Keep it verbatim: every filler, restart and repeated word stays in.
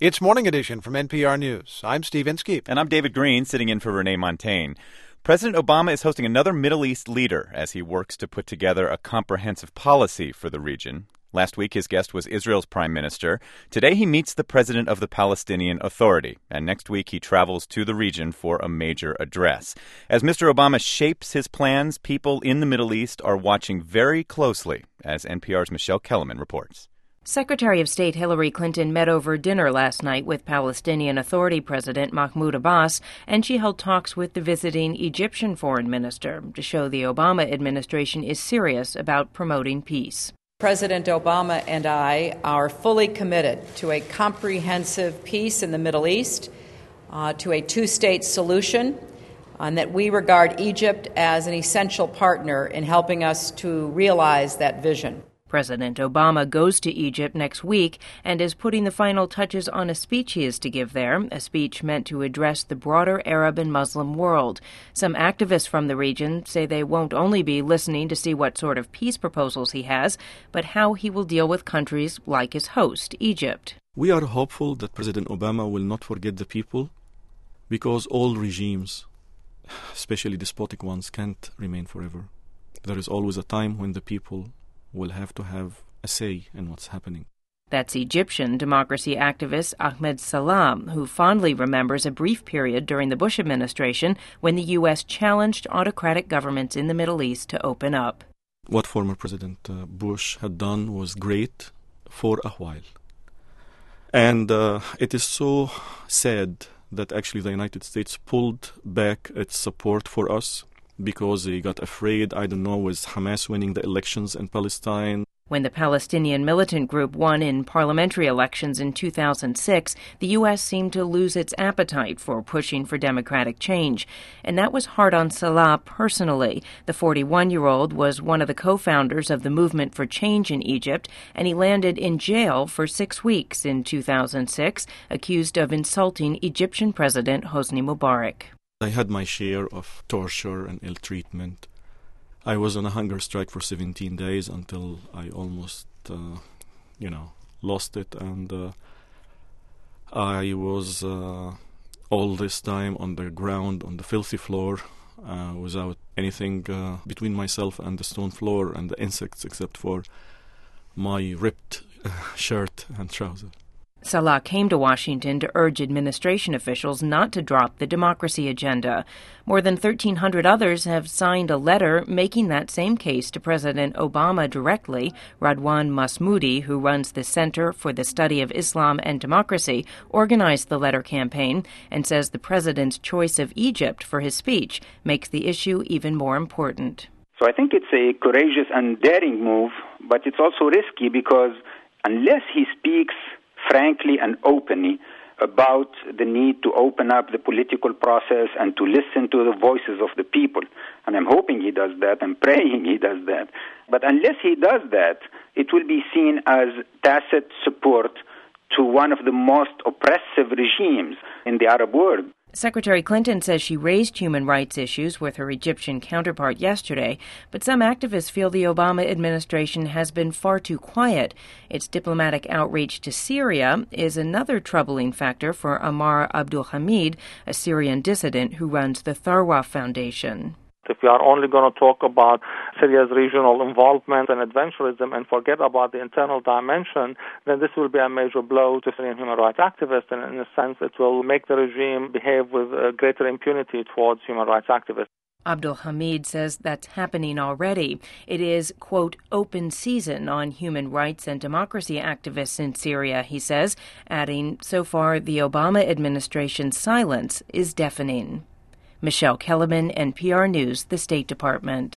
It's Morning Edition from N P R News. I'm Steve Inskeep. And I'm David Green, sitting in for Renee Montaigne. President Obama is hosting another Middle East leader as he works to put together a comprehensive policy for the region. Last week, his guest was Israel's prime minister. Today, he meets the president of the Palestinian Authority. And next week, he travels to the region for a major address. As Mister Obama shapes his plans, people in the Middle East are watching very closely, as N P R's Michelle Kellerman reports. Secretary of State Hillary Clinton met over dinner last night with Palestinian Authority President Mahmoud Abbas, and she held talks with the visiting Egyptian foreign minister to show the Obama administration is serious about promoting peace. President Obama and I are fully committed to a comprehensive peace in the Middle East, uh, to a two-state solution, and that we regard Egypt as an essential partner in helping us to realize that vision. President Obama goes to Egypt next week and is putting the final touches on a speech he is to give there, a speech meant to address the broader Arab and Muslim world. Some activists from the region say they won't only be listening to see what sort of peace proposals he has, but how he will deal with countries like his host, Egypt. We are hopeful that President Obama will not forget the people, because all regimes, especially despotic ones, can't remain forever. There is always a time when the people will have to have a say in what's happening. That's Egyptian democracy activist Ahmed Salam, who fondly remembers a brief period during the Bush administration when the U S challenged autocratic governments in the Middle East to open up. What former President uh, Bush had done was great for a while. And uh, it is so sad that actually the United States pulled back its support for us because they got afraid, I don't know, with Hamas winning the elections in Palestine. When the Palestinian militant group won in parliamentary elections in two thousand six, the U S seemed to lose its appetite for pushing for democratic change. And that was hard on Salah personally. The forty-one-year-old was one of the co-founders of the Movement for Change in Egypt, and he landed in jail for six weeks in two thousand six, accused of insulting Egyptian President Hosni Mubarak. I had my share of torture and ill treatment. I was on a hunger strike for seventeen days until I almost, uh, you know, lost it. And uh, I was uh, all this time on the ground, on the filthy floor, uh, without anything uh, between myself and the stone floor and the insects except for my ripped uh, shirt and trousers. Salah came to Washington to urge administration officials not to drop the democracy agenda. More than thirteen hundred others have signed a letter making that same case to President Obama directly. Radwan Masmoudi, who runs the Center for the Study of Islam and Democracy, organized the letter campaign and says the president's choice of Egypt for his speech makes the issue even more important. So I think it's a courageous and daring move, but it's also risky because unless he speaks frankly and openly about the need to open up the political process and to listen to the voices of the people. And I'm hoping he does that. I'm praying he does that. But unless he does that, it will be seen as tacit support to one of the most oppressive regimes in the Arab world. Secretary Clinton says she raised human rights issues with her Egyptian counterpart yesterday, but some activists feel the Obama administration has been far too quiet. Its diplomatic outreach to Syria is another troubling factor for Ammar Abdulhamid, a Syrian dissident who runs the Tharwa Foundation. If we are only going to talk about Syria's regional involvement and adventurism and forget about the internal dimension, then this will be a major blow to Syrian human rights activists, and in a sense it will make the regime behave with uh, greater impunity towards human rights activists. Abdulhamid says that's happening already. It is, quote, open season on human rights and democracy activists in Syria, he says, adding, so far the Obama administration's silence is deafening. Michelle Kellerman, N P R News, the State Department.